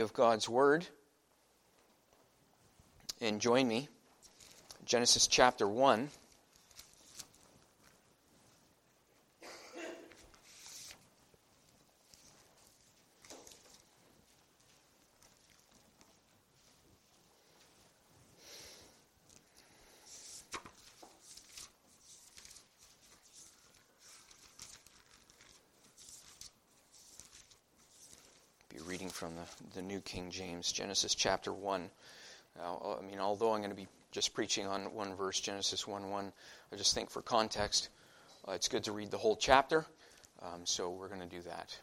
Of God's Word, and join me, Genesis chapter 1. Reading from the New King James, Genesis chapter 1. Now, although I'm going to be just preaching on one verse, Genesis 1:1, I just think for context, it's good to read the whole chapter, so we're going to do that.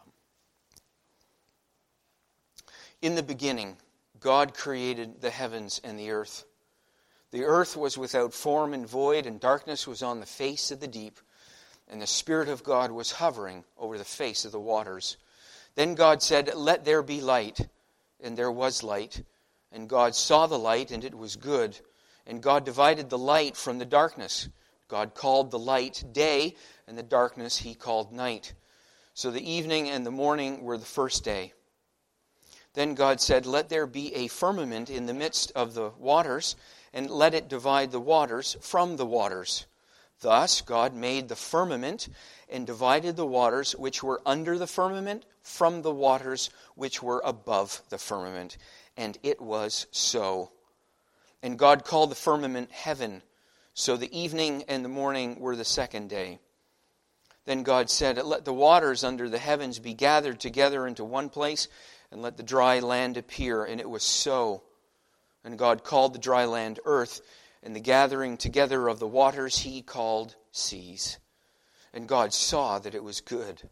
In the beginning, God created the heavens and the earth. The earth was without form and void, and darkness was on the face of the deep, and the Spirit of God was hovering over the face of the waters. Then God said, "Let there be light," and there was light. And God saw the light, and it was good. And God divided the light from the darkness. God called the light day, and the darkness He called night. So the evening and the morning were the first day. Then God said, "Let there be a firmament in the midst of the waters, and let it divide the waters from the waters." Thus God made the firmament and divided the waters which were under the firmament from the waters which were above the firmament. And it was so. And God called the firmament heaven. So the evening and the morning were the second day. Then God said, "Let the waters under the heavens be gathered together into one place, and let the dry land appear." And it was so. And God called the dry land earth, and the gathering together of the waters He called seas. And God saw that it was good.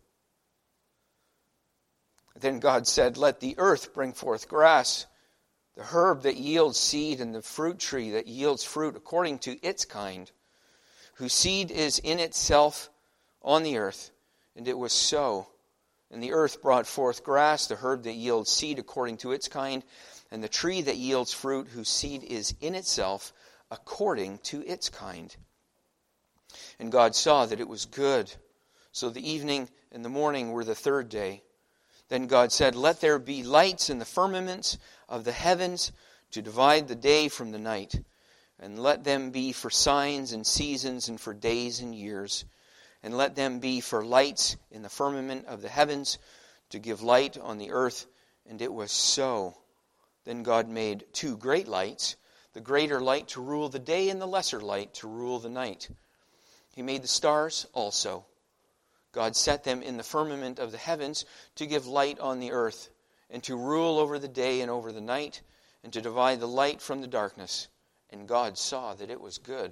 Then God said, "Let the earth bring forth grass, the herb that yields seed, and the fruit tree that yields fruit according to its kind, whose seed is in itself on the earth." And it was so. And the earth brought forth grass, the herb that yields seed according to its kind, and the tree that yields fruit, whose seed is in itself according to its kind. And God saw that it was good. So the evening and the morning were the third day. Then God said, "Let there be lights in the firmaments of the heavens to divide the day from the night, and let them be for signs and seasons and for days and years, and let them be for lights in the firmament of the heavens to give light on the earth." And it was so. Then God made two great lights, the greater light to rule the day and the lesser light to rule the night. He made the stars also. God set them in the firmament of the heavens to give light on the earth, and to rule over the day and over the night, and to divide the light from the darkness. And God saw that it was good.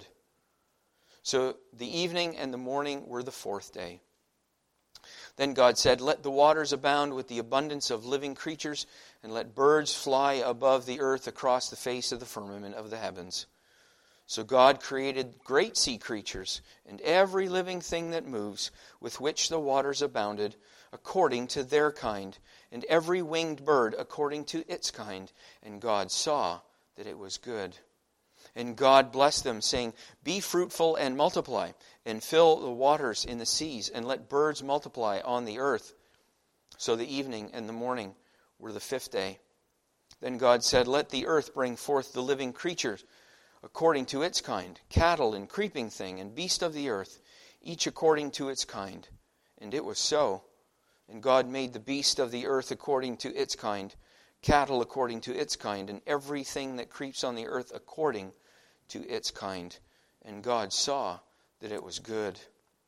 So the evening and the morning were the fourth day. Then God said, "Let the waters abound with the abundance of living creatures, and let birds fly above the earth across the face of the firmament of the heavens." So God created great sea creatures, and every living thing that moves, with which the waters abounded, according to their kind, and every winged bird according to its kind. And God saw that it was good. And God blessed them, saying, "Be fruitful and multiply, and fill the waters in the seas, and let birds multiply on the earth." So the evening and the morning were the fifth day. Then God said, "Let the earth bring forth the living creatures according to its kind, cattle and creeping thing, and beast of the earth, each according to its kind." And it was so. And God made the beast of the earth according to its kind, cattle according to its kind, and everything that creeps on the earth according to its kind. And God saw that it was good.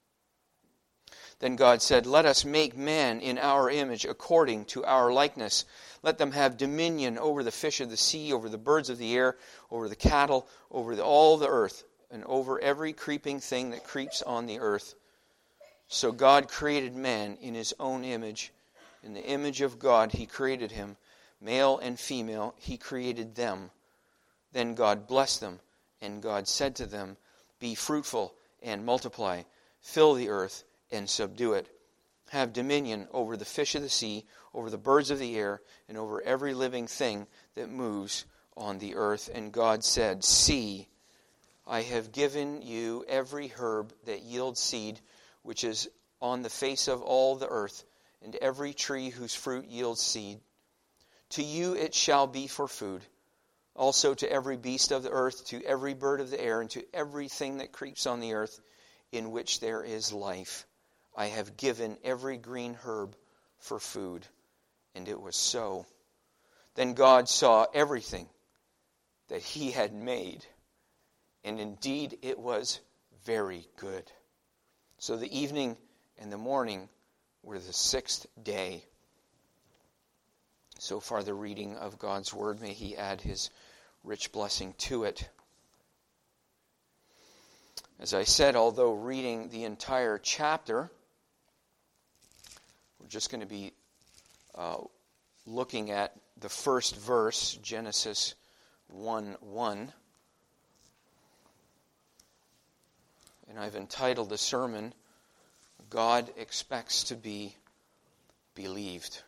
Then God said, "Let us make man in our image, according to our likeness. Let them have dominion over the fish of the sea, over the birds of the air, over the cattle, over all the earth, and over every creeping thing that creeps on the earth." So God created man in His own image. In the image of God He created him. Male and female He created them. Then God blessed them, and God said to them, "Be fruitful and multiply, fill the earth and subdue it. Have dominion over the fish of the sea, over the birds of the air, and over every living thing that moves on the earth." And God said, "See, I have given you every herb that yields seed, which is on the face of all the earth, and every tree whose fruit yields seed. To you it shall be for food. Also to every beast of the earth, to every bird of the air, and to everything that creeps on the earth, in which there is life, I have given every green herb for food. And it was so. Then God saw everything that he had made, and indeed it was very good. So the evening and the morning were the sixth day. So far the reading of God's word. May he add his rich blessing to it. As I said, although reading the entire chapter, we're just going to be looking at the first verse, Genesis 1:1. And I've entitled the sermon, God Expects to be Believed.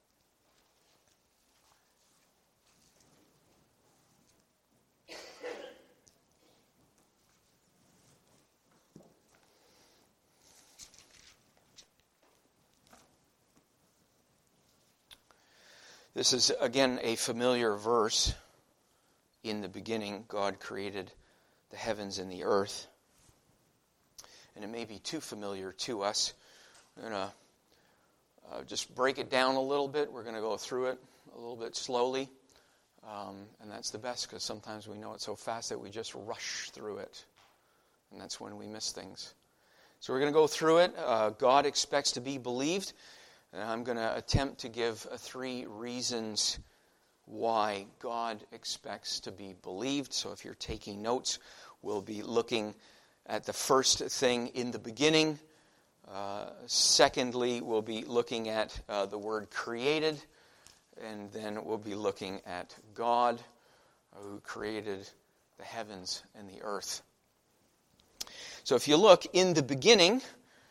This is, again, a familiar verse. In the beginning, God created the heavens and the earth. And it may be too familiar to us. I'm going to just break it down a little bit. We're going to go through it a little bit slowly. And that's the best, because sometimes we know it so fast that we just rush through it. And that's when we miss things. So we're going to go through it. God expects to be believed. And I'm going to attempt to give 3 reasons why God expects to be believed. So if you're taking notes, we'll be looking at the first thing, in the beginning. Secondly, we'll be looking at the word created. And then we'll be looking at God, who created the heavens and the earth. So if you look in the beginning,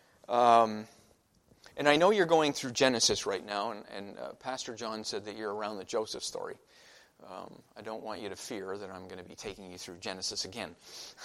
and I know you're going through Genesis right now, and Pastor John said that you're around the Joseph story. I don't want you to fear that I'm going to be taking you through Genesis again.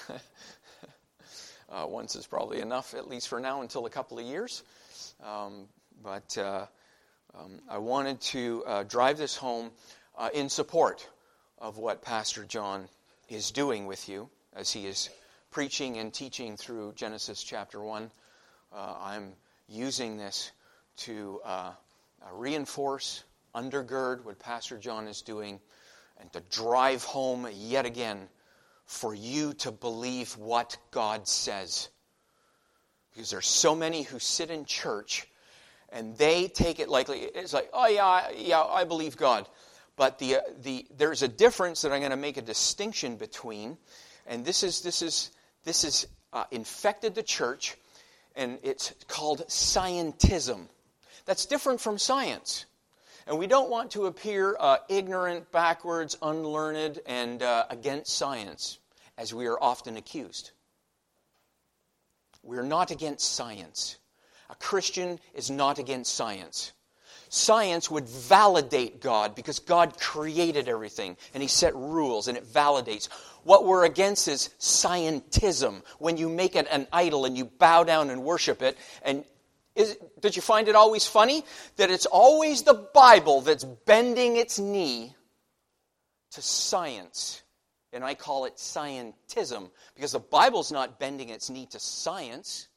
Once is probably enough, at least for now, until a couple of years. But I wanted to drive this home in support of what Pastor John is doing with you as he is preaching and teaching through Genesis chapter 1. I'm using this to reinforce, undergird what Pastor John is doing, and to drive home yet again for you to believe what God says. Because there's so many who sit in church and they take it lightly. It's like, oh yeah, I believe God. But there's a difference that I'm going to make a distinction between, and this is infected the church. And it's called scientism. That's different from science. And we don't want to appear ignorant, backwards, unlearned, and against science, as we are often accused. We're not against science. A Christian is not against science. Science would validate God, because God created everything, and he set rules, and it validates. What we're against is scientism, when you make it an idol and you bow down and worship it. And did you find it always funny that it's always the Bible that's bending its knee to science? And I call it scientism, because the Bible's not bending its knee to science.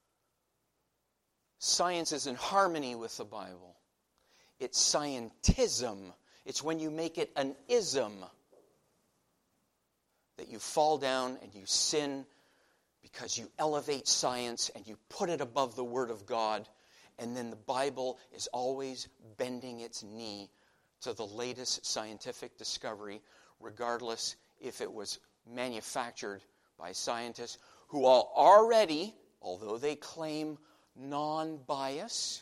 Science is in harmony with the Bible. It's scientism. It's when you make it an ism that you fall down and you sin, because you elevate science and you put it above the Word of God, and then the Bible is always bending its knee to the latest scientific discovery, regardless if it was manufactured by scientists who are already, although they claim non-bias,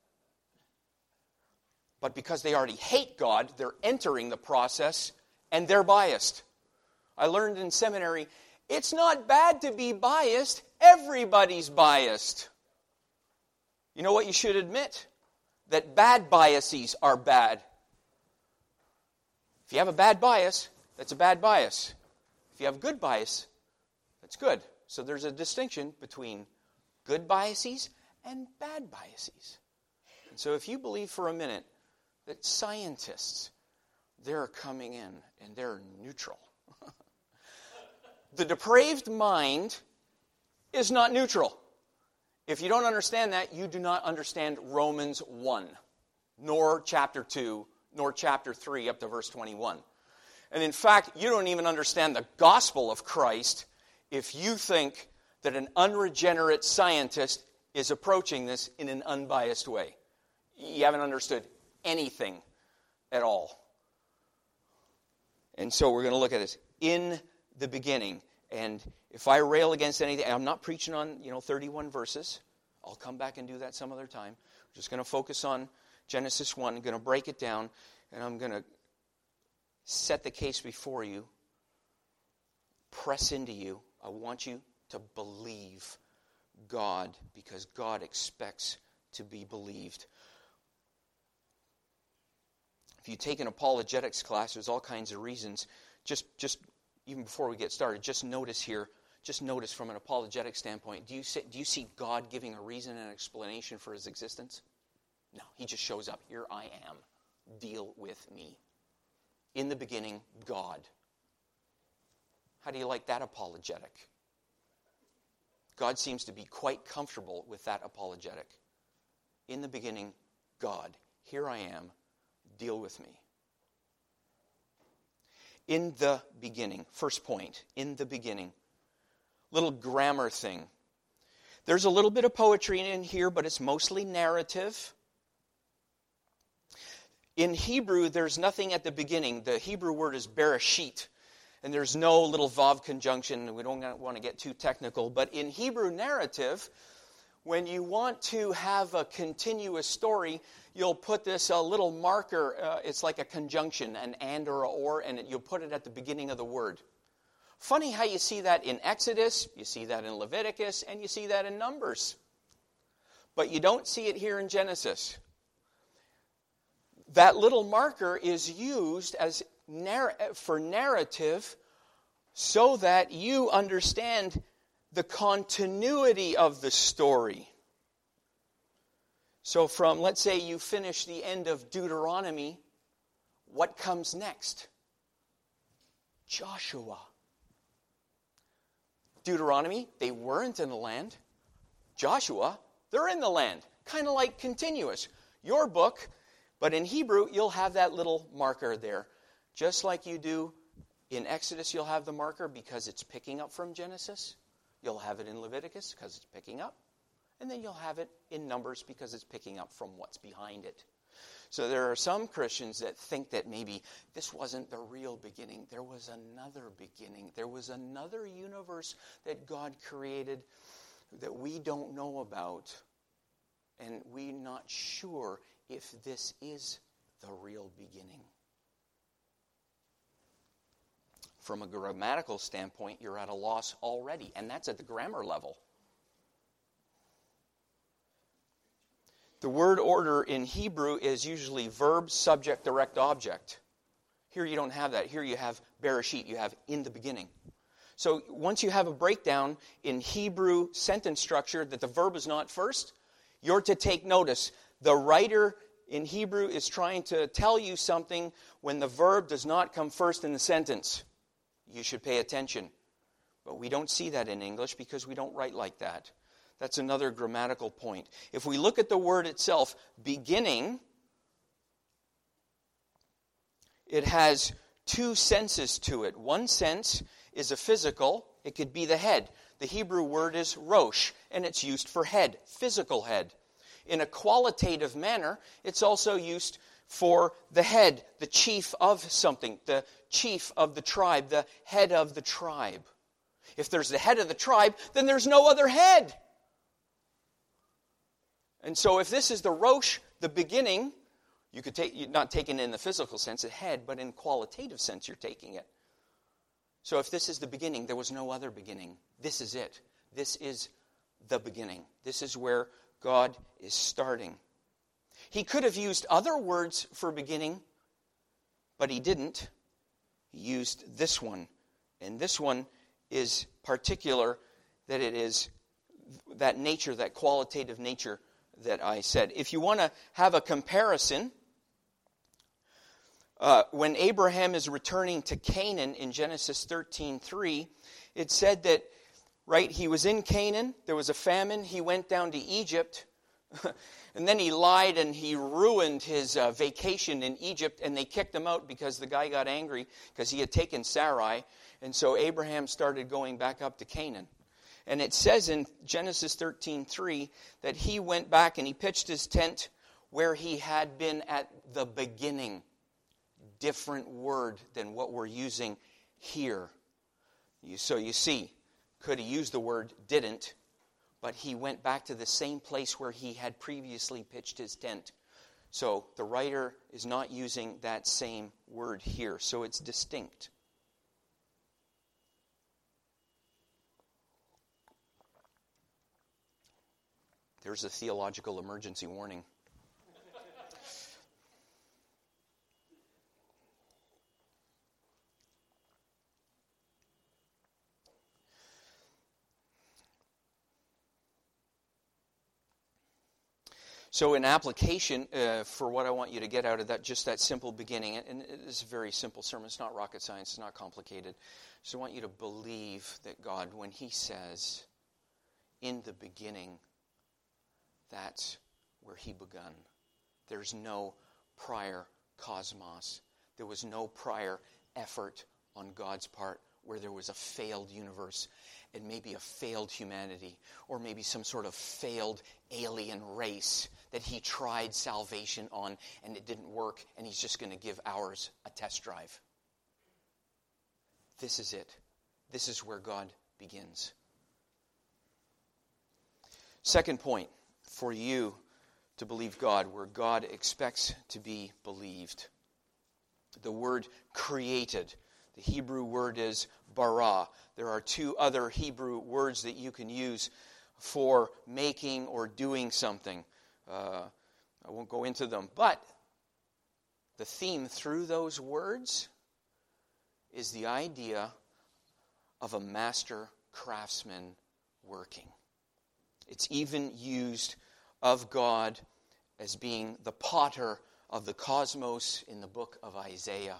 but because they already hate God, they're entering the process and they're biased. I learned in seminary, it's not bad to be biased. Everybody's biased. You know what you should admit? That bad biases are bad. If you have a bad bias, that's a bad bias. If you have good bias, that's good. So there's a distinction between good biases and bad biases. And so if you believe for a minute that scientists they're coming in and they're neutral. The depraved mind is not neutral. If you don't understand that, you do not understand Romans 1, nor chapter 2, nor chapter 3 up to verse 21. And in fact, you don't even understand the gospel of Christ if you think that an unregenerate scientist is approaching this in an unbiased way. You haven't understood anything at all. And so we're going to look at this. In the beginning. And if I rail against anything, I'm not preaching on 31 verses. I'll come back and do that some other time. We're just going to focus on Genesis 1. I'm going to break it down, and I'm going to set the case before you, press into you. I want you to believe God, because God expects to be believed. If you take an apologetics class, there's all kinds of reasons. Just even before we get started, just notice from an apologetic standpoint, do you see God giving a reason and explanation for his existence? No, he just shows up. Here I am. Deal with me. In the beginning, God. How do you like that apologetic? God seems to be quite comfortable with that apologetic. In the beginning, God. Here I am. Deal with me. In the beginning. First point. In the beginning. Little grammar thing. There's a little bit of poetry in here, but it's mostly narrative. In Hebrew, there's nothing at the beginning. The Hebrew word is bereshit. And there's no little vav conjunction. We don't want to get too technical. But in Hebrew narrative, when you want to have a continuous story, you'll put this little marker. It's like a conjunction, an and or a or, and you'll put it at the beginning of the word. Funny how you see that in Exodus, you see that in Leviticus, and you see that in Numbers. But you don't see it here in Genesis. That little marker is used as for narrative so that you understand the continuity of the story. So from, let's say you finish the end of Deuteronomy, what comes next? Joshua. Deuteronomy, they weren't in the land. Joshua, they're in the land. Kind of like continuous. Your book, but in Hebrew, you'll have that little marker there. Just like you do in Exodus, you'll have the marker because it's picking up from Genesis. You'll have it in Leviticus because it's picking up. And then you'll have it in Numbers because it's picking up from what's behind it. So there are some Christians that think that maybe this wasn't the real beginning. There was another beginning. There was another universe that God created that we don't know about. And we're not sure if this is the real beginning. From a grammatical standpoint, you're at a loss already, and that's at the grammar level. The word order in Hebrew is usually verb, subject, direct object. Here you don't have that. Here you have bereshit. You have in the beginning. So once you have a breakdown in Hebrew sentence structure that the verb is not first, you're to take notice. The writer in Hebrew is trying to tell you something when the verb does not come first in the sentence. You should pay attention. But we don't see that in English because we don't write like that. That's another grammatical point. If we look at the word itself, beginning, it has two senses to it. One sense is a physical. It could be the head. The Hebrew word is rosh, and it's used for head, physical head. In a qualitative manner, it's also used for the head, the chief of something, the chief of the tribe, the head of the tribe. If there's the head of the tribe, then there's no other head. And so if this is the rosh, the beginning, you could take, not taking it in the physical sense, a head, but in qualitative sense you're taking it. So if this is the beginning, there was no other beginning. This is it. This is the beginning. This is where God is starting. He could have used other words for beginning, but he didn't. He used this one. And this one is particular that it is that nature, that qualitative nature that I said. If you want to have a comparison, When Abraham is returning to Canaan in Genesis 13:3, it said that, right, he was in Canaan, there was a famine, he went down to Egypt, and then he lied and he ruined his vacation in Egypt, and they kicked him out because the guy got angry because he had taken Sarai, and so Abraham started going back up to Canaan. And it says in Genesis 13:3 that he went back and he pitched his tent where he had been at the beginning. Different word than what we're using here. So you see, could have used the word didn't, but he went back to the same place where he had previously pitched his tent. So the writer is not using that same word here, so it's distinct. There's a theological emergency warning. So in application for what I want you to get out of that, just that simple beginning, and it is a very simple sermon, it's not rocket science, it's not complicated. So I want you to believe that God, when He says, in the beginning, that's where He begun. There's no prior cosmos. There was no prior effort on God's part where there was a failed universe and maybe a failed humanity or maybe some sort of failed alien race that He tried salvation on and it didn't work and He's just going to give ours a test drive. This is it. This is where God begins. Second point for you to believe God, where God expects to be believed. The word created. The Hebrew word is bara. There are two other Hebrew words that you can use for making or doing something. I won't go into them, but the theme through those words is the idea of a master craftsman working. It's even used of God as being the potter of the cosmos in the book of Isaiah.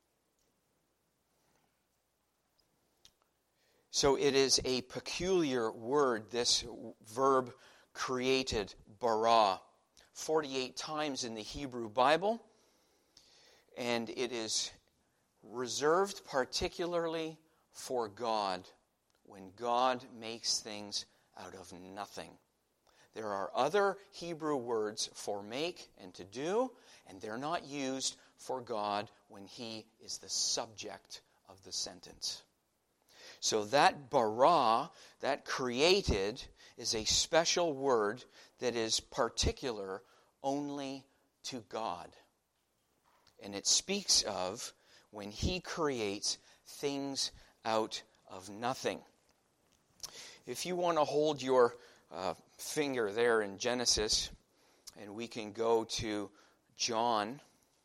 So it is a peculiar word, this verb created, bara, 48 times in the Hebrew Bible, and it is reserved particularly for God when God makes things out of nothing. There are other Hebrew words for make and to do, and they're not used for God when He is the subject of the sentence. So that bara, that created, is a special word that is particular only to God. And it speaks of when He creates things out of nothing. If you want to hold your finger there in Genesis, and we can go to John.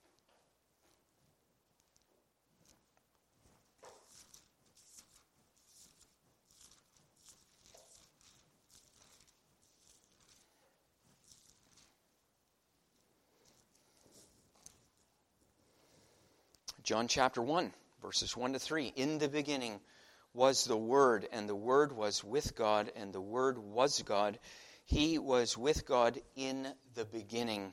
John chapter 1, verses 1 to 3. In the beginning was the Word, and the Word was with God, and the Word was God. He was with God in the beginning.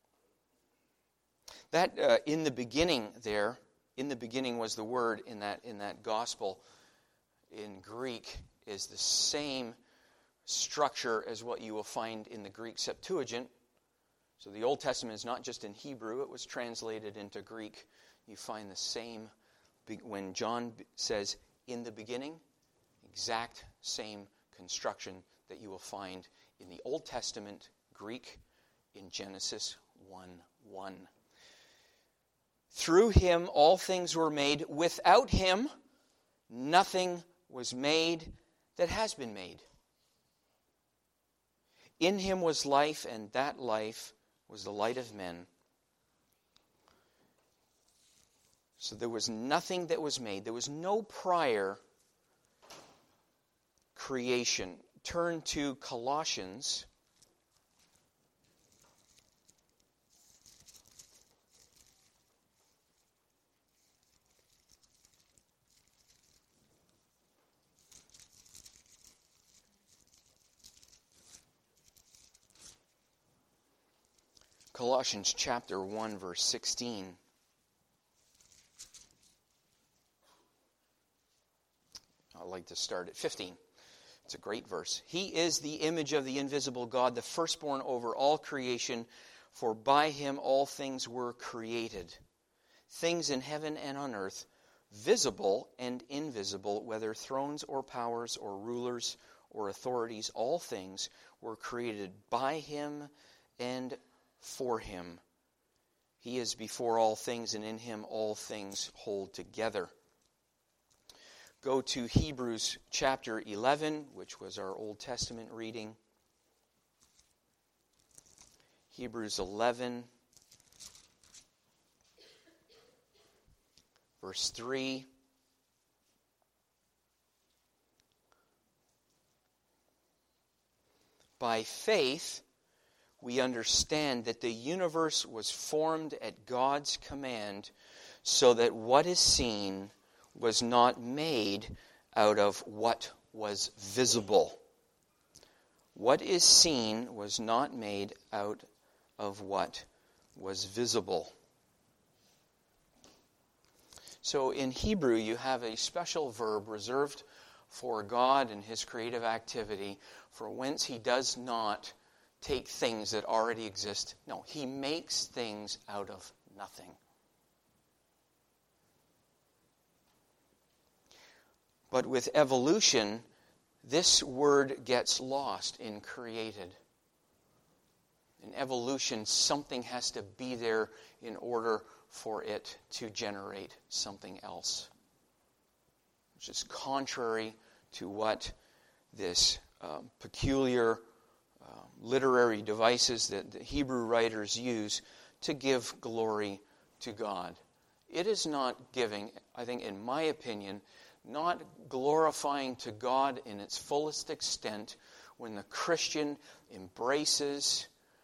That in the beginning there, in the beginning was the Word in that gospel in Greek is the same structure as what you will find in the Greek Septuagint. So the Old Testament is not just in Hebrew, it was translated into Greek. You find the same, when John says, in the beginning, exact same construction that you will find in the Old Testament Greek in Genesis 1:1. Through Him all things were made. Without Him nothing was made that has been made. In Him was life, and that life was the light of men. So there was nothing that was made. There was no prior creation. Turn to Colossians. Colossians chapter 1, verse 16. I'd like to start at 15. It's a great verse. He is the image of the invisible God, the firstborn over all creation, for by him all things were created, things in heaven and on earth, visible and invisible, whether thrones or powers or rulers or authorities, all things were created by him and for him. He is before all things, and in him all things hold together. Go to Hebrews chapter 11, which was our Old Testament reading. Hebrews 11, verse 3. By faith, we understand that the universe was formed at God's command, so that what is seen was not made out of what was visible. What is seen was not made out of what was visible. So in Hebrew, you have a special verb reserved for God and his creative activity, for whence he does not take things that already exist. No, he makes things out of nothing. But with evolution, this word gets lost in created. In evolution, something has to be there in order for it to generate something else, which is contrary to what this peculiar literary devices that the Hebrew writers use to give glory to God. It is not giving, I think, in my opinion, not glorifying to God in its fullest extent when the Christian embraces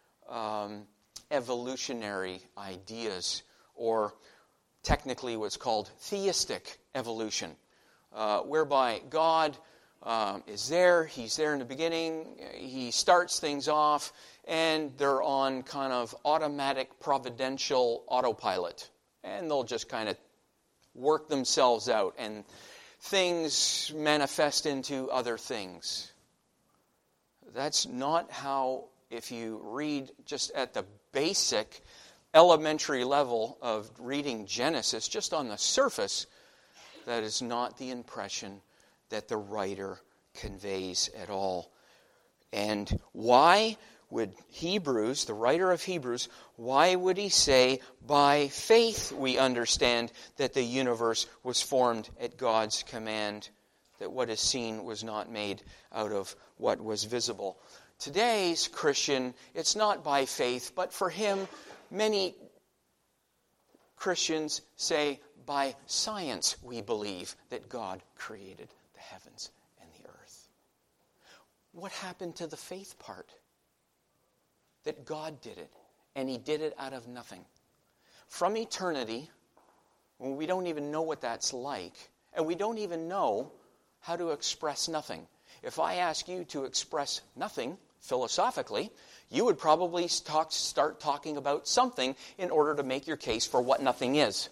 evolutionary ideas, or technically what's called theistic evolution, whereby God is there, he's there in the beginning, he starts things off, and they're on kind of automatic providential autopilot, and they'll just kind of work themselves out, and things manifest into other things. That's not how, if you read just at the basic elementary level of reading Genesis, just on the surface, that is not the impression that the writer conveys at all. And why would Hebrews, the writer of Hebrews, why would he say, by faith we understand that the universe was formed at God's command, that what is seen was not made out of what was visible? Today's Christian, it's not by faith, but for him, many Christians say, by science we believe that God created the heavens and the earth. What happened to the faith part? That God did it, and he did it out of nothing. From eternity, when we don't even know what that's like, and we don't even know how to express nothing. If I ask you to express nothing philosophically, you would probably start talking about something in order to make your case for what nothing is.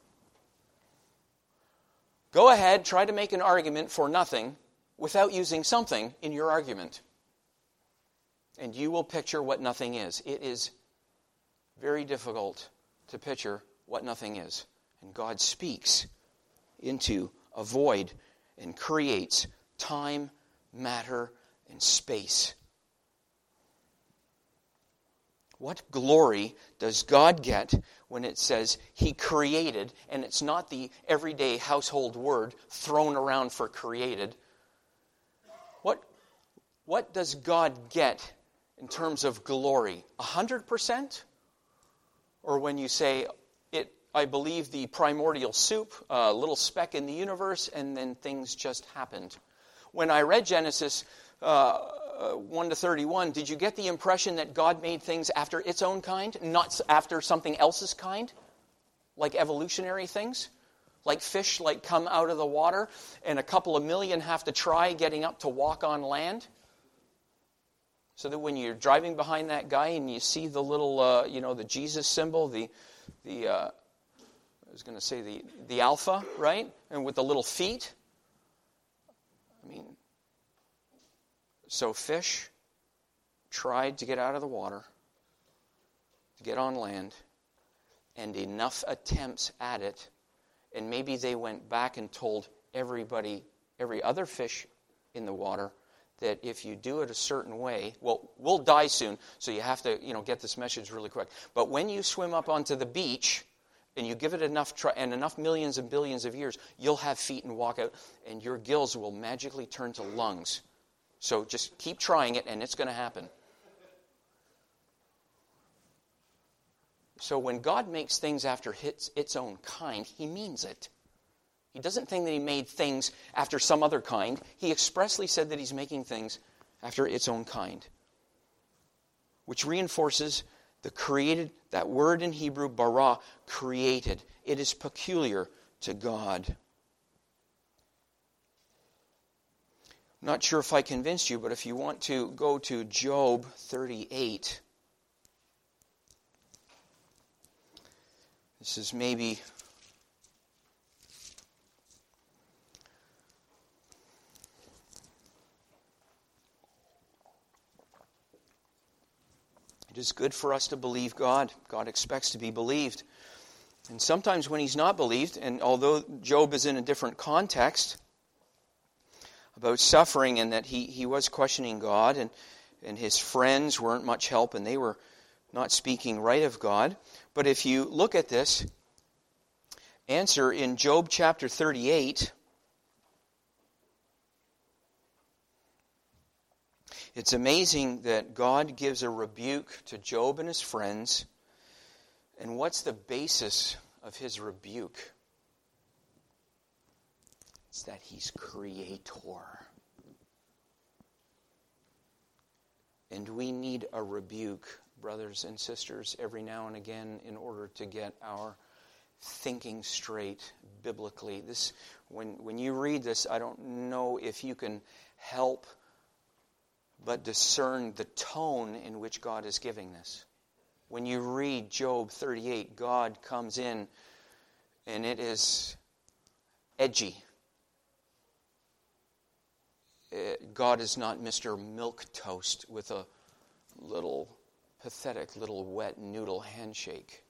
Go ahead, try to make an argument for nothing without using something in your argument. And you will picture what nothing is. It is very difficult to picture what nothing is. And God speaks into a void and creates time, matter, and space. What glory does God get when it says he created, and it's not the everyday household word thrown around for created? What does God get in terms of glory? 100%? Or when you say, I believe the primordial soup, a little speck in the universe, and then things just happened. When I read Genesis 1 to 31, did you get the impression that God made things after its own kind, not after something else's kind? Like evolutionary things? Like fish come out of the water, and a couple of million have to try getting up to walk on land? So that when you're driving behind that guy and you see the little, the Jesus symbol, the alpha, right? And with the little feet. So fish tried to get out of the water, to get on land, and enough attempts at it, and maybe they went back and told every other fish in the water that if you do it a certain way, we'll die soon, so you have to, get this message really quick. But when you swim up onto the beach and you give it enough enough millions and billions of years, you'll have feet and walk out, and your gills will magically turn to lungs. So just keep trying it, and it's going to happen. So when God makes things after its own kind, He means it. He doesn't think that He made things after some other kind. He expressly said that He's making things after its own kind, which reinforces the created, that word in Hebrew, bara, created. It is peculiar to God. I'm not sure if I convinced you, but if you want to go to Job 38, this is maybe it is good for us to believe God. God expects to be believed. And sometimes when He's not believed, and although Job is in a different context about suffering and that he was questioning God, and his friends weren't much help and they were not speaking right of God. But if you look at this answer in Job chapter 38, it's amazing that God gives a rebuke to Job and his friends. And what's the basis of His rebuke? It's that He's creator. And we need a rebuke, brothers and sisters, every now and again in order to get our thinking straight biblically. When you read this, I don't know if you can help but discern the tone in which God is giving this. When you read Job 38, God comes in and it is edgy. God is not Mr. Milquetoast with a pathetic little wet noodle handshake.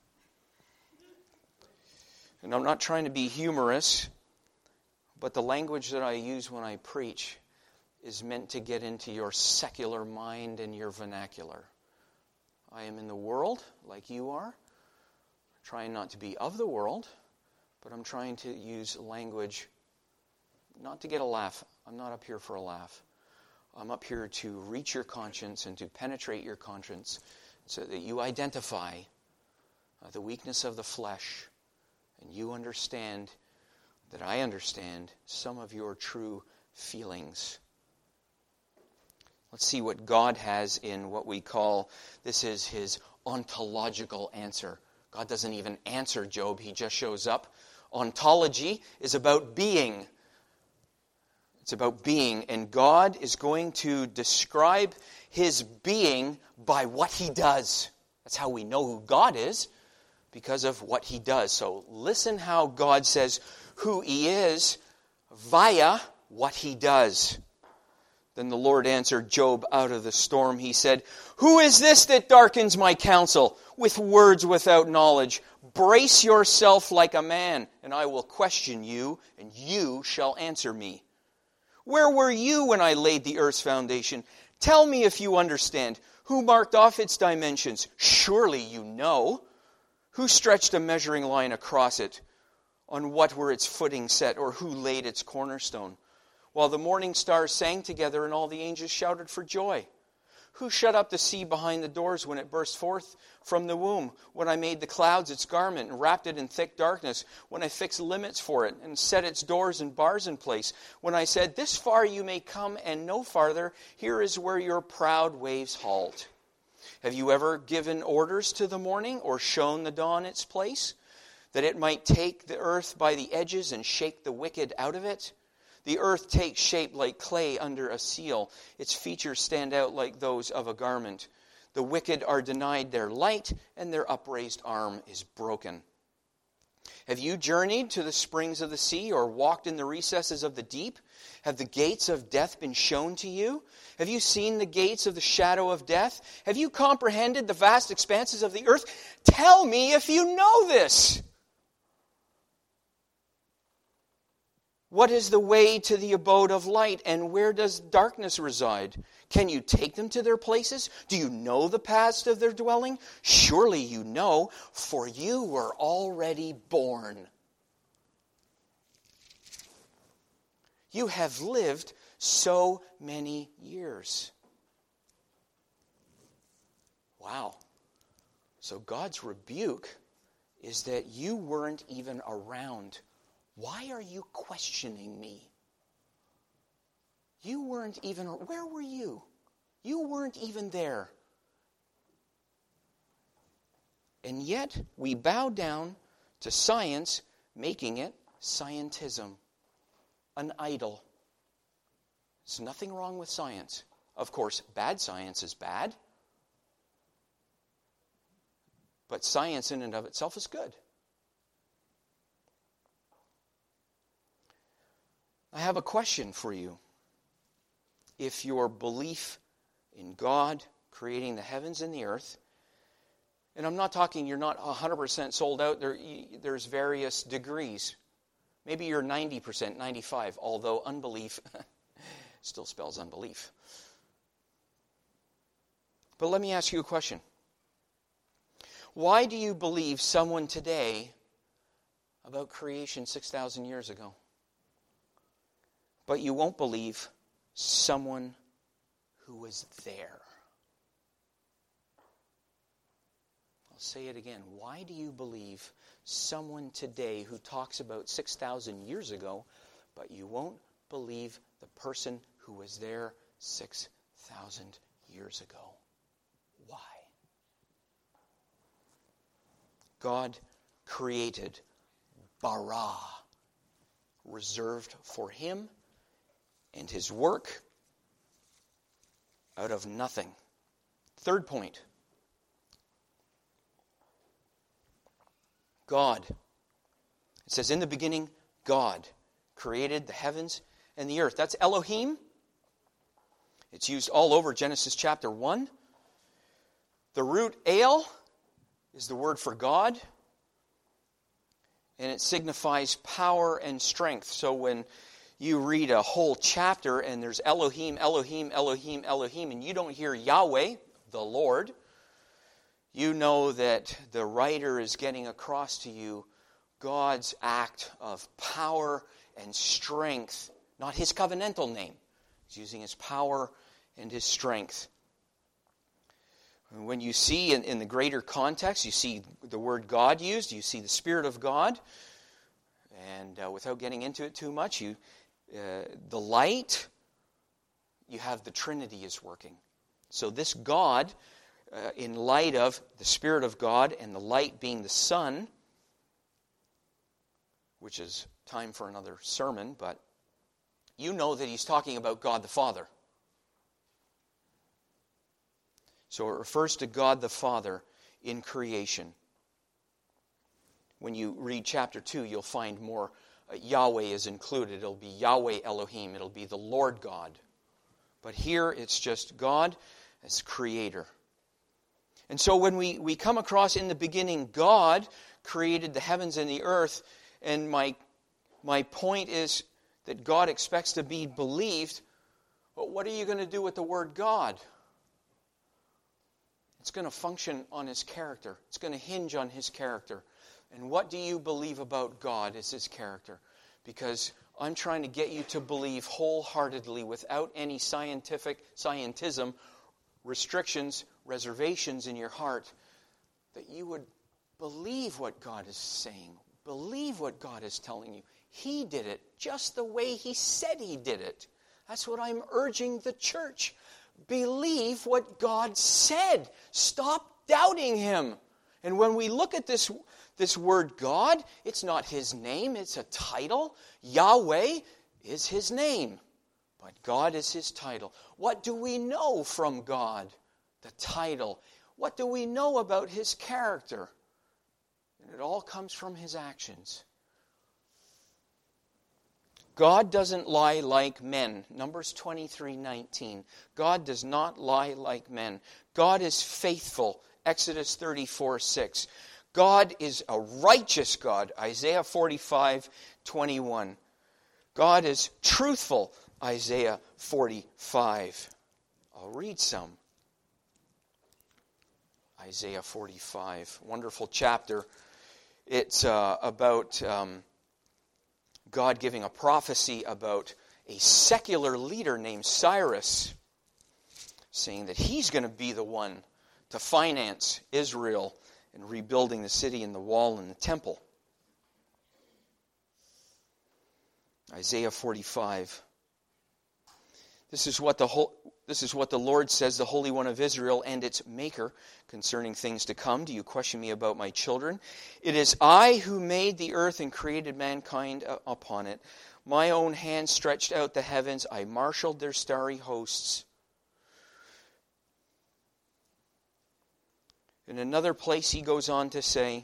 And I'm not trying to be humorous, but the language that I use when I preach is meant to get into your secular mind and your vernacular. I am in the world, like you are, trying not to be of the world, but I'm trying to use language not to get a laugh. I'm not up here for a laugh. I'm up here to reach your conscience and to penetrate your conscience so that you identify the weakness of the flesh and you understand that I understand some of your true feelings. Let's see what God has in what we call, this is His ontological answer. God doesn't even answer Job, He just shows up. Ontology is about being. It's about being, and God is going to describe His being by what He does. That's how we know who God is, because of what He does. So listen how God says who He is via what He does. Then the Lord answered Job out of the storm. He said, "Who is this that darkens my counsel with words without knowledge? Brace yourself like a man, and I will question you, and you shall answer me. Where were you when I laid the earth's foundation? Tell me if you understand. Who marked off its dimensions? Surely you know. Who stretched a measuring line across it? On what were its footings set, or who laid its cornerstone? While the morning stars sang together and all the angels shouted for joy. Who shut up the sea behind the doors when it burst forth from the womb? When I made the clouds its garment and wrapped it in thick darkness. When I fixed limits for it and set its doors and bars in place. When I said, this far you may come and no farther. Here is where your proud waves halt. Have you ever given orders to the morning or shown the dawn its place? That it might take the earth by the edges and shake the wicked out of it? The earth takes shape like clay under a seal. Its features stand out like those of a garment. The wicked are denied their light, and their upraised arm is broken. Have you journeyed to the springs of the sea, or walked in the recesses of the deep? Have the gates of death been shown to you? Have you seen the gates of the shadow of death? Have you comprehended the vast expanses of the earth? Tell me if you know this. What is the way to the abode of light, and where does darkness reside? Can you take them to their places? Do you know the paths of their dwelling? Surely you know, for you were already born. You have lived so many years. Wow. So God's rebuke is that you weren't even around. Why are you questioning me? You weren't even, where were you? You weren't even there. And yet, we bow down to science, making it scientism, an idol. There's nothing wrong with science. Of course, bad science is bad. But science in and of itself is good. I have a question for you. If your belief in God creating the heavens and the earth, and I'm not talking you're not 100% sold out, there's various degrees. Maybe you're 90%, 95%, although unbelief still spells unbelief. But let me ask you a question. Why do you believe someone today about creation 6,000 years ago? But you won't believe someone who was there. I'll say it again. Why do you believe someone today who talks about 6,000 years ago, but you won't believe the person who was there 6,000 years ago? Why? God created bara, reserved for him and his work out of nothing. Third point. God. It says, in the beginning, God created the heavens and the earth. That's Elohim. It's used all over Genesis chapter 1. The root El is the word for God. And it signifies power and strength. So when you read a whole chapter and there's Elohim, Elohim, Elohim, Elohim, and you don't hear Yahweh, the Lord, you know that the writer is getting across to you God's act of power and strength, not his covenantal name. He's using his power and his strength. When you see in the greater context, you see the word God used, you see the Spirit of God, and without getting into it too much, the light, you have the Trinity is working. So this God, in light of the Spirit of God and the light being the sun, which is time for another sermon, but you know that he's talking about God the Father. So it refers to God the Father in creation. When you read chapter 2, you'll find more Yahweh is included. It'll be Yahweh Elohim. It'll be the Lord God. But here it's just God as creator. And so when we come across in the beginning, God created the heavens and the earth, and my point is that God expects to be believed, but what are you going to do with the word God? It's going to function on his character. It's going to hinge on his character. And what do you believe about God as his character? Because I'm trying to get you to believe wholeheartedly without any scientism, restrictions, reservations in your heart, that you would believe what God is saying. Believe what God is telling you. He did it just the way he said he did it. That's what I'm urging the church. Believe what God said. Stop doubting him. And when we look at this word God, it's not his name, it's a title. Yahweh, is his name, but God is his title. What do we know from God? The title. What do we know about his character? And it all comes from his actions. God doesn't lie like men. Numbers 23:19. God does not lie like men. God is faithful. Exodus 34:6. God is a righteous God. Isaiah 45:21. God is truthful. Isaiah 45. I'll read some. Isaiah 45. Wonderful chapter. It's about God giving a prophecy about a secular leader named Cyrus, saying that he's going to be the one to finance Israel in rebuilding the city and the wall and the temple. Isaiah 45. This is what the Lord says, the Holy One of Israel and its Maker, concerning things to come. Do you question me about my children? It is I who made the earth and created mankind upon it. My own hand stretched out the heavens. I marshaled their starry hosts. In another place he goes on to say,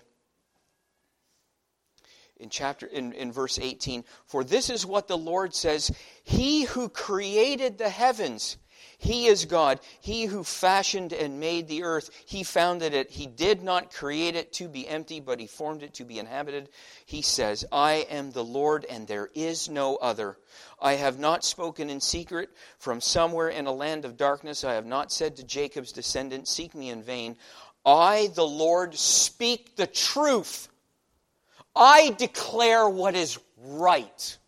in verse 18, for this is what the Lord says, he who created the heavens, he is God. He who fashioned and made the earth, he founded it. He did not create it to be empty, but he formed it to be inhabited. He says, I am the Lord and there is no other. I have not spoken in secret from somewhere in a land of darkness. I have not said to Jacob's descendants, seek me in vain. I, the Lord, speak the truth. I declare what is right.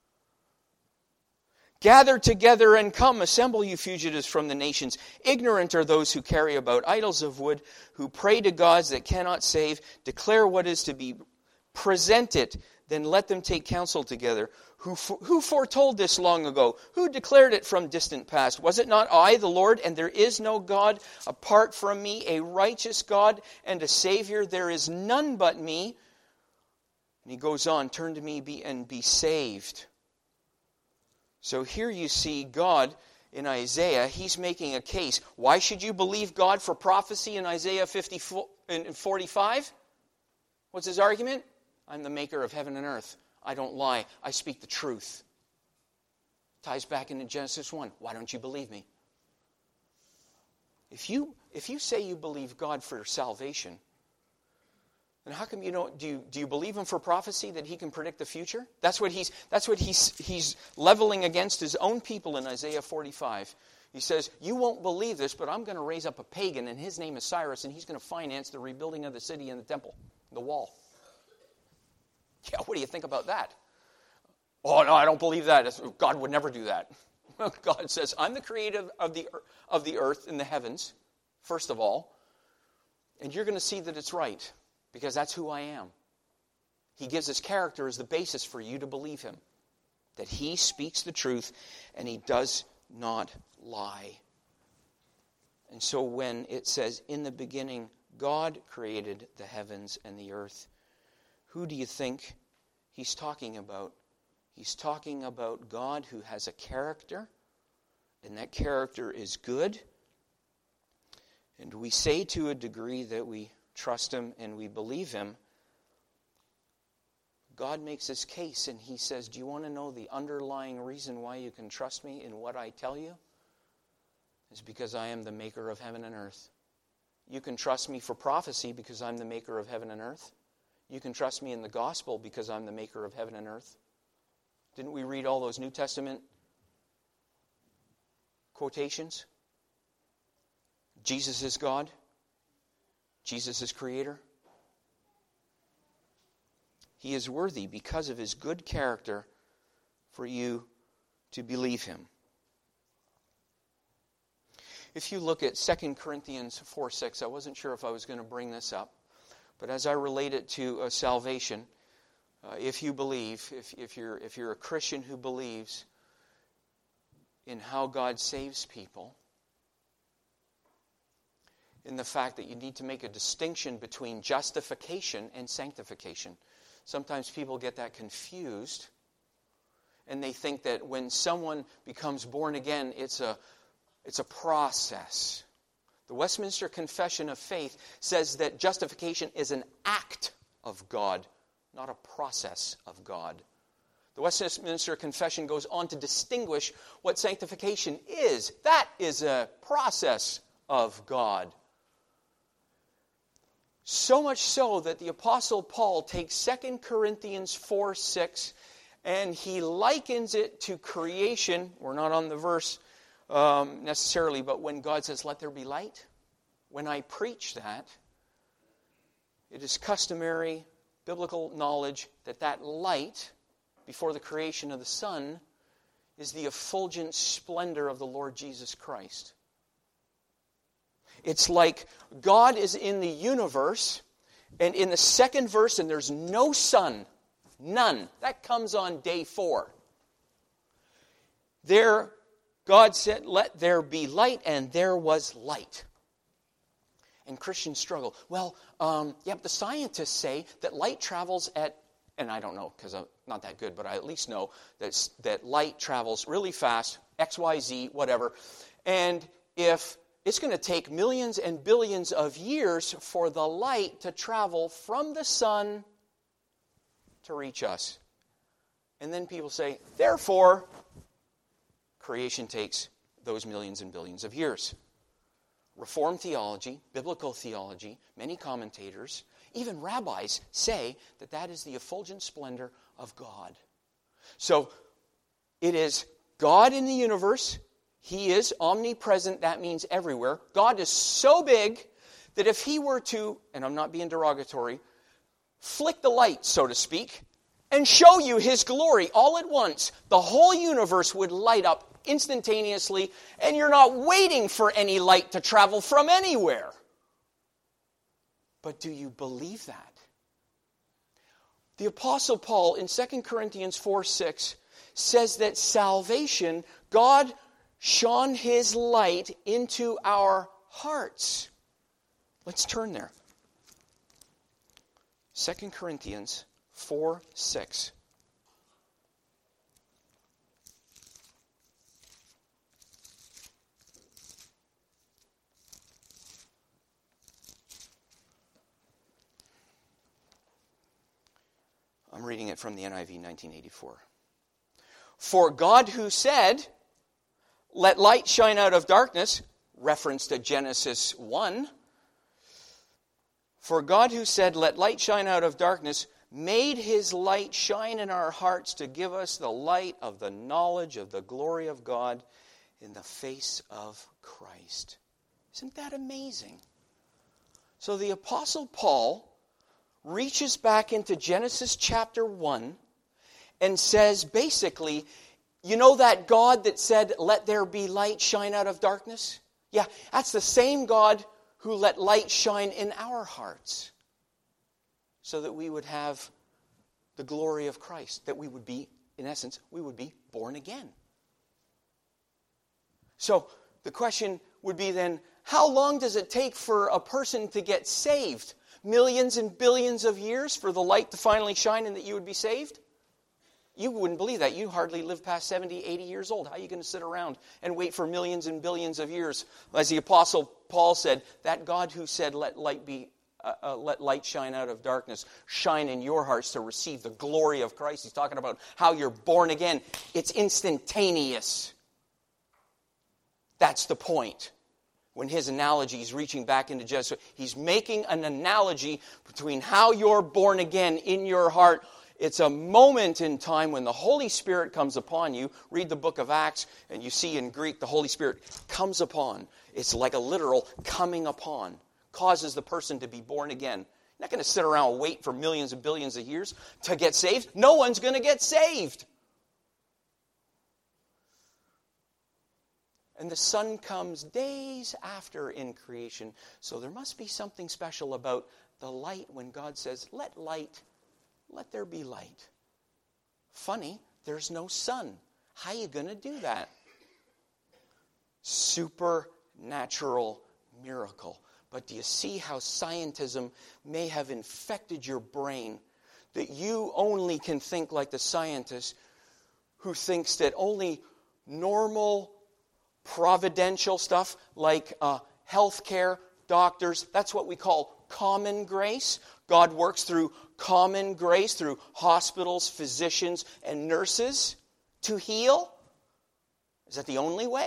Gather together and come, assemble you fugitives from the nations. Ignorant are those who carry about idols of wood, who pray to gods that cannot save. Declare what is to be. Present it, then let them take counsel together. Who foretold this long ago? Who declared it from distant past? Was it not I, the Lord, and there is no God apart from me, a righteous God and a Savior? There is none but me. And he goes on, turn to me and be saved. So here you see God in Isaiah. He's making a case. Why should you believe God for prophecy in Isaiah 45? What's his argument? I'm the maker of heaven and earth. I don't lie. I speak the truth. Ties back into Genesis 1. Why don't you believe me? If you say you believe God for salvation, then how come do you believe him for prophecy that he can predict the future? That's what he's leveling against his own people in Isaiah 45. He says, you won't believe this, but I'm going to raise up a pagan, and his name is Cyrus, and he's going to finance the rebuilding of the city and the temple, the wall. Yeah, what do you think about that? Oh, no, I don't believe that. God would never do that. God says, I'm the creator of the earth and the heavens, first of all, and you're going to see that it's right. Because that's who I am. He gives his character as the basis for you to believe him. That he speaks the truth and he does not lie. And so when it says, in the beginning, God created the heavens and the earth, who do you think he's talking about? He's talking about God who has a character, and that character is good. And we say to a degree that we trust him and we believe him. God makes his case and he says, do you want to know the underlying reason why you can trust me in what I tell you? It's because I am the maker of heaven and earth. You can trust me for prophecy because I'm the maker of heaven and earth. You can trust me in the gospel because I'm the maker of heaven and earth. Didn't we read all those New Testament quotations? Jesus is God. Jesus is creator. He is worthy because of his good character for you to believe him. If you look at 2 Corinthians 4:6, I wasn't sure if I was going to bring this up, but as I relate it to salvation, if you believe, if you're a Christian who believes in how God saves people, in the fact that you need to make a distinction between justification and sanctification. Sometimes people get that confused. and they think that when someone becomes born again, it's a process. The Westminster Confession of Faith says that justification is an act of God, not a process of God. The Westminster Confession goes on to distinguish what sanctification is. That is a process of God. So much so that the Apostle Paul takes 2 Corinthians 4:6 and he likens it to creation. We're not on the verse necessarily, but when God says, "Let there be light," when I preach that, it is customary biblical knowledge that that light, before the creation of the sun, is the effulgent splendor of the Lord Jesus Christ. It's like God is in the universe, and in the second verse, and there's no sun, none. That comes on day 4. There, God said, "Let there be light," and there was light. And Christians struggle. Well, but the scientists say that light travels at, and I don't know because I'm not that good, but I at least know that light travels really fast, X, Y, Z, whatever. And if it's going to take millions and billions of years for the light to travel from the sun to reach us. And then people say, therefore, creation takes those millions and billions of years. Reformed theology, biblical theology, many commentators, even rabbis say that that is the effulgent splendor of God. So it is God in the universe. He is omnipresent. That means everywhere. God is so big that if he were to, and I'm not being derogatory, flick the light, so to speak, and show you his glory all at once, the whole universe would light up instantaneously, and you're not waiting for any light to travel from anywhere. But do you believe that? The Apostle Paul in 2 Corinthians 4:6 says that salvation, God shone his light into our hearts. Let's turn there. 2 Corinthians 4:6. I'm reading it from the NIV 1984. For God who said, "Let light shine out of darkness," reference to Genesis 1. For God who said, "Let light shine out of darkness," made his light shine in our hearts to give us the light of the knowledge of the glory of God in the face of Christ. Isn't that amazing? So the Apostle Paul reaches back into Genesis chapter 1 and says basically, you know that God that said, "Let there be light shine out of darkness"? Yeah, that's the same God who let light shine in our hearts so that we would have the glory of Christ, that we would be, in essence, we would be born again. So the question would be then, how long does it take for a person to get saved? Millions and billions of years for the light to finally shine and that you would be saved? You wouldn't believe that. You hardly live past 70, 80 years old. How are you going to sit around and wait for millions and billions of years? As the Apostle Paul said, that God who said, let light shine out of darkness, shine in your hearts to receive the glory of Christ. He's talking about how you're born again. It's instantaneous. That's the point. When his analogy is reaching back into Genesis, he's making an analogy between how you're born again in your heart. It's a moment in time when the Holy Spirit comes upon you. Read the book of Acts, and you see in Greek the Holy Spirit comes upon. It's like a literal coming upon. Causes the person to be born again. You're not going to sit around and wait for millions and billions of years to get saved. No one's going to get saved. And the sun comes days after in creation. So there must be something special about the light when God says, let there be light. Funny, there's no sun. How are you going to do that? Supernatural miracle. But do you see how scientism may have infected your brain that you only can think like the scientists who thinks that only normal, providential stuff like healthcare, doctors, that's what we call common grace. God works through common grace, through hospitals, physicians, and nurses to heal. Is that the only way?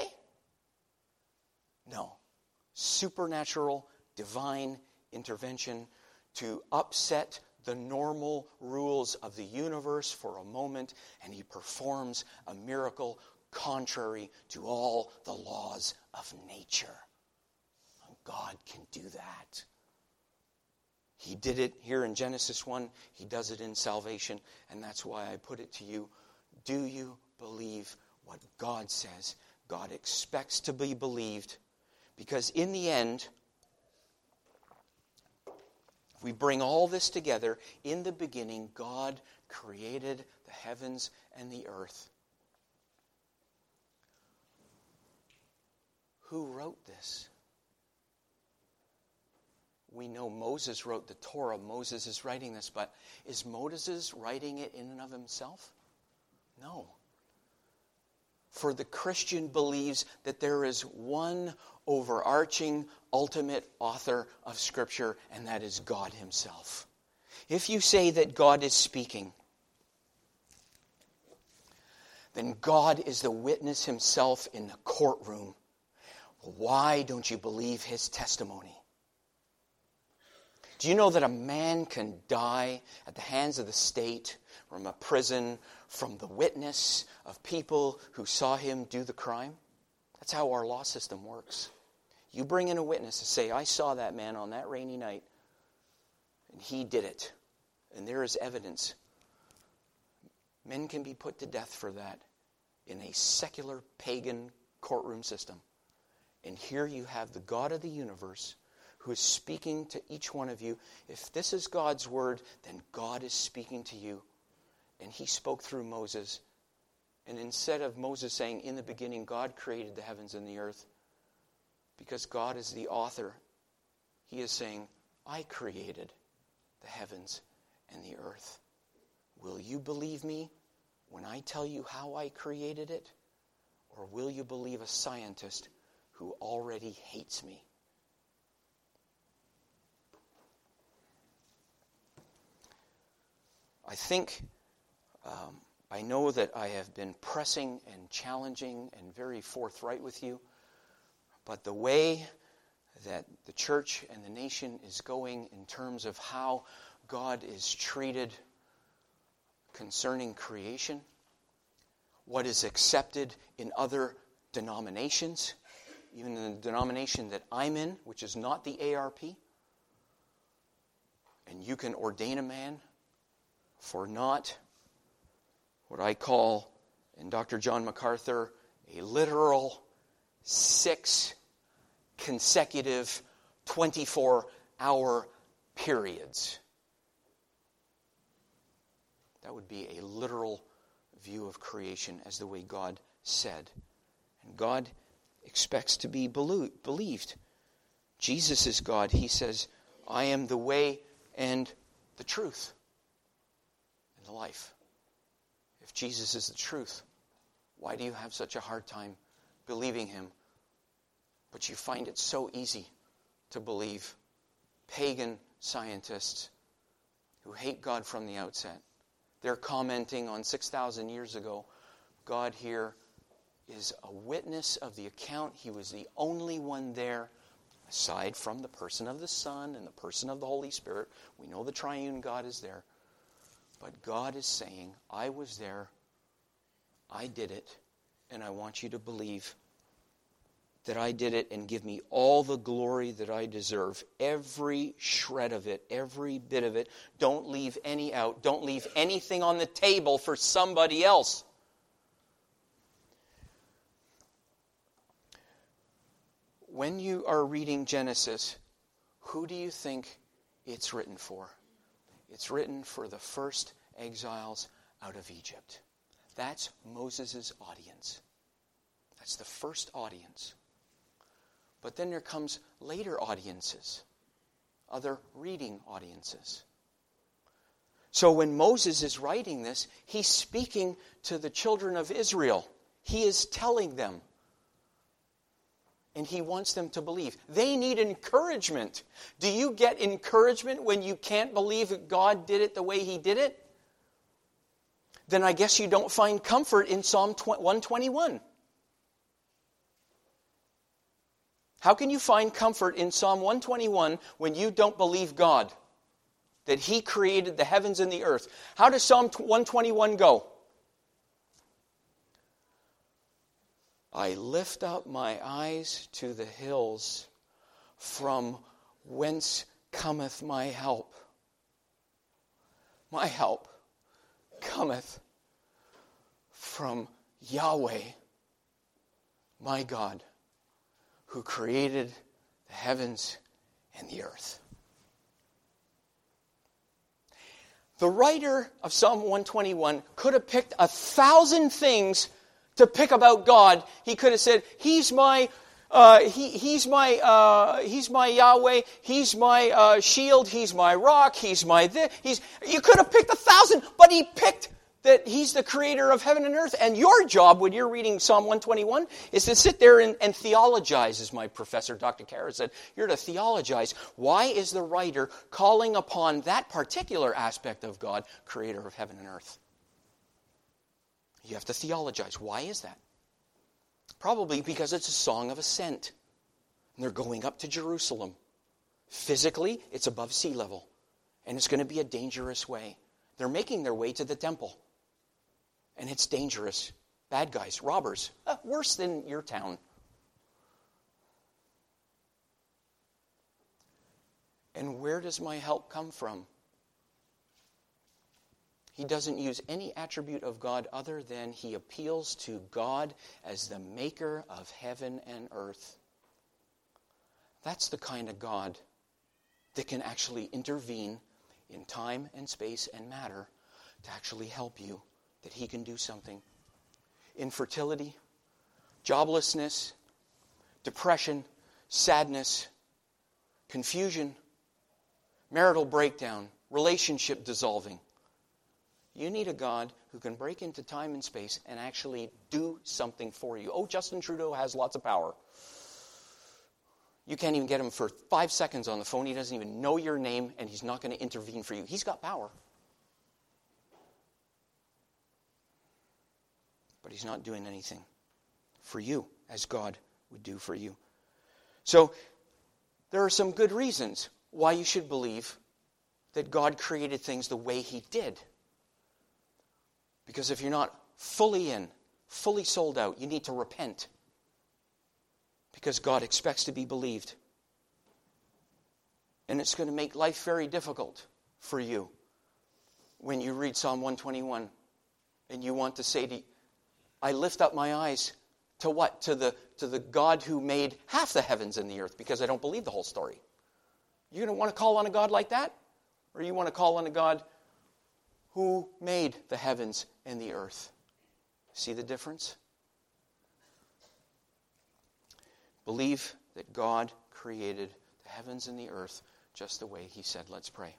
No. Supernatural, divine intervention to upset the normal rules of the universe for a moment, and he performs a miracle contrary to all the laws of nature. And God can do that. He did it here in Genesis 1. He does it in salvation, and that's why I put it to you. Do you believe what God says? God expects to be believed, because in the end, if we bring all this together, in the beginning, God created the heavens and the earth. Who wrote this? We know Moses wrote the Torah. Moses is writing this, but is Moses writing it in and of himself? No. For the Christian believes that there is one overarching, ultimate author of Scripture, and that is God himself. If you say that God is speaking, then God is the witness himself in the courtroom. Why don't you believe his testimony? Do you know that a man can die at the hands of the state, from a prison, from the witness of people who saw him do the crime? That's how our law system works. You bring in a witness to say, I saw that man on that rainy night, and he did it. And there is evidence. Men can be put to death for that in a secular, pagan courtroom system. And here you have the God of the universe who is speaking to each one of you. If this is God's word, then God is speaking to you. And he spoke through Moses. And instead of Moses saying, in the beginning, God created the heavens and the earth, because God is the author, he is saying, I created the heavens and the earth. Will you believe me when I tell you how I created it? Or will you believe a scientist who already hates me? I know that I have been pressing and challenging and very forthright with you, but the way that the church and the nation is going in terms of how God is treated concerning creation, what is accepted in other denominations, even in the denomination that I'm in, which is not the ARP, and you can ordain a man for not what I call, in Dr. John MacArthur, a literal 6 consecutive 24-hour periods. That would be a literal view of creation as the way God said. And God expects to be believed. Jesus is God. He says, I am the way and the truth and the life. If Jesus is the truth, why do you have such a hard time believing him? But you find it so easy to believe pagan scientists who hate God from the outset. They're commenting on 6,000 years ago. God here is a witness of the account. He was the only one there, aside from the person of the Son and the person of the Holy Spirit. We know the triune God is there. But God is saying, I was there, I did it, and I want you to believe that I did it and give me all the glory that I deserve. Every shred of it, every bit of it. Don't leave any out. Don't leave anything on the table for somebody else. When you are reading Genesis, who do you think it's written for? It's written for the first exiles out of Egypt. That's Moses' audience. That's the first audience. But then there comes later audiences, other reading audiences. So when Moses is writing this, he's speaking to the children of Israel. He is telling them. And he wants them to believe. They need encouragement. Do you get encouragement when you can't believe that God did it the way He did it? Then I guess you don't find comfort in Psalm 121. How can you find comfort in Psalm 121 when you don't believe God? That He created the heavens and the earth. How does Psalm 121 go? I lift up my eyes to the hills, from whence cometh my help. My help cometh from Yahweh, my God, who created the heavens and the earth. The writer of Psalm 121 could have picked 1,000 things to pick about God. He could have said, He's my He's my Yahweh. He's my shield. He's my rock. He's my this. You could have picked 1,000, but he picked that He's the creator of heaven and earth. And your job when you're reading Psalm 121 is to sit there and theologize, as my professor, Dr. Kara, said. You're to theologize. Why is the writer calling upon that particular aspect of God, creator of heaven and earth? You have to theologize. Why is that? Probably because it's a song of ascent. And they're going up to Jerusalem. Physically, it's above sea level. And it's going to be a dangerous way. They're making their way to the temple. And it's dangerous. Bad guys, robbers. Worse than your town. And where does my help come from? He doesn't use any attribute of God other than he appeals to God as the maker of heaven and earth. That's the kind of God that can actually intervene in time and space and matter to actually help you, that he can do something. Infertility, joblessness, depression, sadness, confusion, marital breakdown, relationship dissolving. You need a God who can break into time and space and actually do something for you. Oh, Justin Trudeau has lots of power. You can't even get him for 5 seconds on the phone. He doesn't even know your name, and he's not going to intervene for you. He's got power. But he's not doing anything for you as God would do for you. So there are some good reasons why you should believe that God created things the way he did. Because if you're not fully in, fully sold out, you need to repent. Because God expects to be believed. And it's going to make life very difficult for you when you read Psalm 121 and you want to say, I lift up my eyes to what? To the God who made half the heavens and the earth, because I don't believe the whole story. You're going to want to call on a God like that? Or you want to call on a God who made the heavens and the earth? See the difference? Believe that God created the heavens and the earth just the way he said. Let's pray.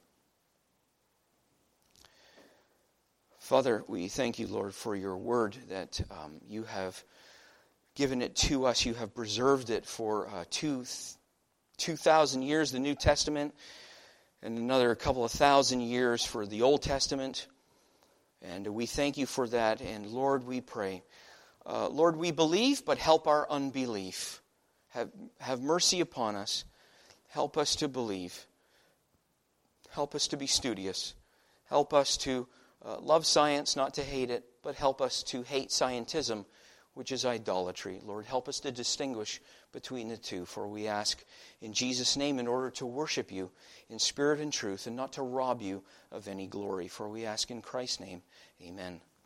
Father, we thank you, Lord, for your word that you have given it to us. You have preserved it for 2,000 years, the New Testament, and another couple of thousand years for the Old Testament. And we thank you for that. And Lord, we pray. Lord, we believe, but help our unbelief. Have mercy upon us. Help us to believe. Help us to be studious. Help us to love science, not to hate it, but help us to hate scientism, which is idolatry. Lord, help us to distinguish between the two, for we ask in Jesus' name in order to worship you in spirit and truth and not to rob you of any glory. For we ask in Christ's name, amen.